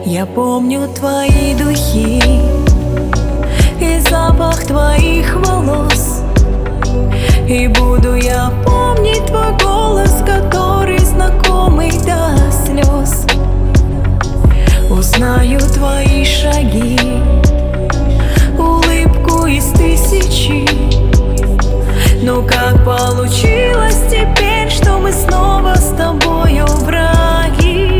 Я помню твои духи и запах твоих волос, и буду я помнить твой голос, который знакомый до слез. Узнаю твои шаги, улыбку из тысячи. Но как получилось теперь, что мы снова с тобою враги?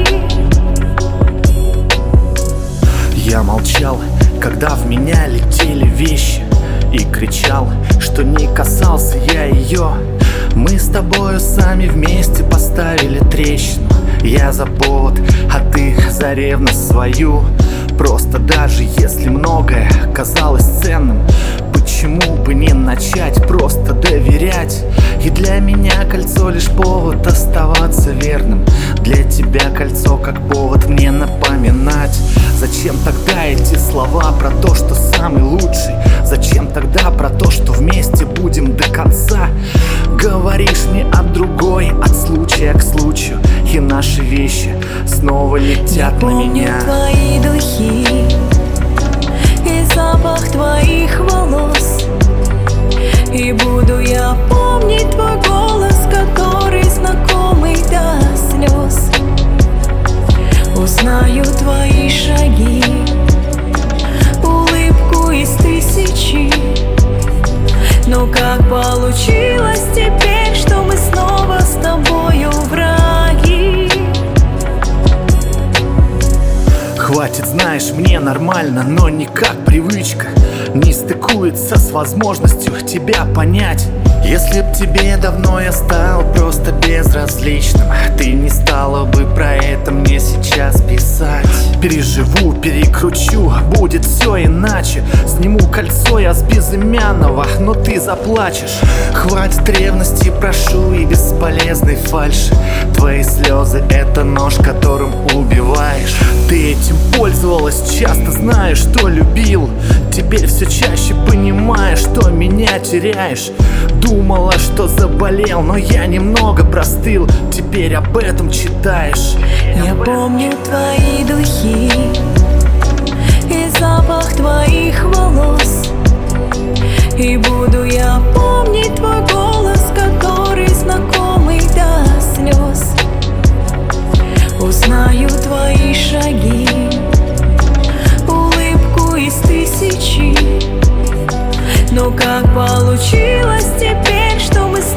Я молчал, когда в меня летели вещи, и кричал, что не касался я ее. Мы с тобою сами вместе поставили трещину. Я за повод, а ты за ревность свою. Просто даже если многое казалось ценным, почему бы не начать просто доверять? И для меня кольцо лишь повод оставаться верным. Для тебя кольцо как повод мне напоминать. Зачем тогда эти слова про то, что самый лучший? Зачем тогда про то, что вместе будем до конца? Говоришь мне от другой, от случая к случаю, и наши вещи снова летят на меня. Я помню твои духи и запах твоих волос, и буду я помнить твой голос, который знакомый до слез. Узнаю твои шаги, улыбку из тысячи. Но как получилось теперь, что мы снова с тобою враги? Хватит, знаешь, мне нормально, но никак привычка не стыкуется с возможностью тебя понять. Если б тебе давно я стал просто безразличным, ты не стала бы про это мне сейчас писать. Переживу, перекручу, будет все иначе. Сниму кольцо я с безымянного, но ты заплачешь. Хватит ревности, прошу, и бесполезной фальши. Твои слезы — это нож, которым убиваешь. Ты этим пользовалась, часто знаешь, что любил. Теперь все чаще понимаешь, что меня теряешь. Думала, что заболел, но я немного простыл. Теперь об этом читаешь. Я помню твои духи и запах твоих волос, и буду я помнить твой голос, который знакомый до слез. Узнаю твои шаги, улыбку из тысячи. Но как получилось теперь, что мы с